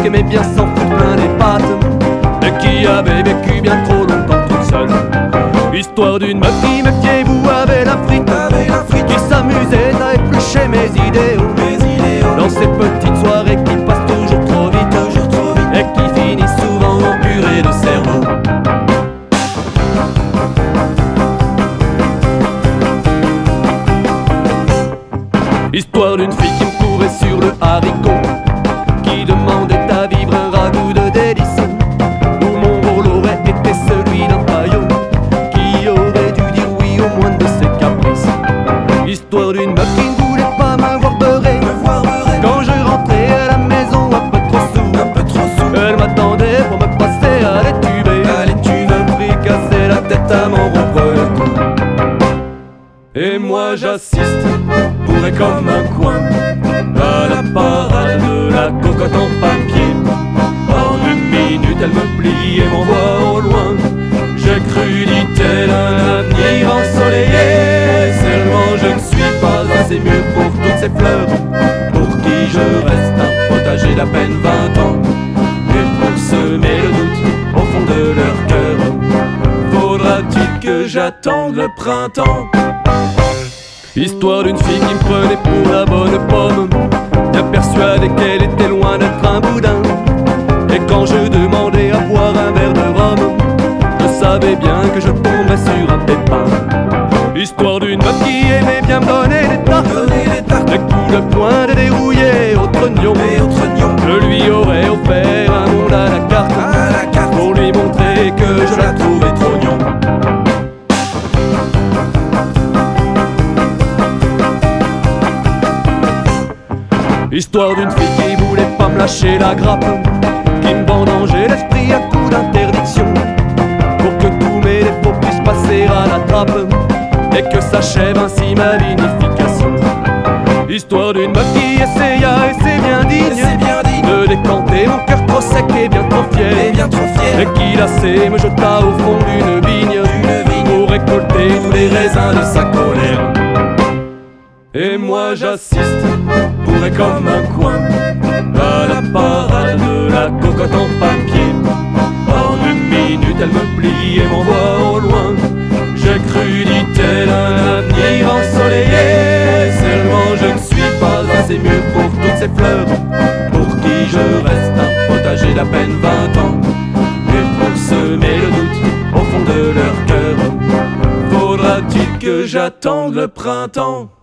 qui aimait bien s'en foutre plein les pattes, mais qui avait vécu bien trop longtemps toute seule. Histoire d'une meuf qui, méfiez-vous, avait la frite, qui s'amusait à éplucher mes idéaux, dans ces petites soirées qui passent toujours trop vite, et qui finissent souvent en purée de cerveau. Histoire d'une fille qui me courait sur le haricot, qui demandait à vivre un ragoût de délices, où mon rôle aurait été celui d'un paillot, qui aurait dû dire oui au moindre de ses caprices. Histoire d'une meuf qui ne voulait pas me voir beurrer, quand je rentrais à la maison un peu trop sous. Elle m'attendait pour me passer à l'étuver, me fricasser la tête à m'en rompre le cou. Et moi j'assiste, bourré comme un coin, à la parade de la cocotte en papier. En une minute elle me plie et m'envoie au loin. J'ai cru, dit-elle, un avenir ensoleillé. Seulement je ne suis pas assez mûr pour toutes ces fleurs, pour qui je reste un potager d'à peine 20 ans. Et pour semer le doute au fond de leur cœur, faudra-t-il que j'attende le printemps? Histoire d'une fille qui me prenait pour la bonne pomme, bien persuadée qu'elle était loin d'être un boudin. Et quand je demandais à boire un verre de rhum, je savais bien que je tomberais sur un pépin. Histoire d'une meuf qui aimait bien me donner des tartes, des coups de poing, des dérouillés au trognon. Je lui aurais offert un monde à la carte, pour lui montrer que je la trouvais trop gnon. Histoire d'une fille qui voulait pas me lâcher la grappe, qui me vendangeait l'esprit à coups d'interdiction, pour que tous mes défauts puissent passer à la trappe, et que s'achève ainsi ma vinification. Histoire d'une meuf qui essaya, et c'est bien digne, de décanter mon cœur trop sec et bien trop fier, et qui lassé me jeta au fond d'une vigne, pour récolter tous les raisins de sa colère. Et moi j'assiste, bourré comme un coin, à la parade de la cocotte en papier. En une minute elle me plie et m'envoie au loin. J'ai cru, dit-elle, un avenir ensoleillé. Seulement je ne suis pas assez mûr pour toutes ces fleurs, pour qui je reste un potager d'à peine 20 ans. Et pour semer le doute au fond de leur cœur, faudra-t-il que j'attende le printemps?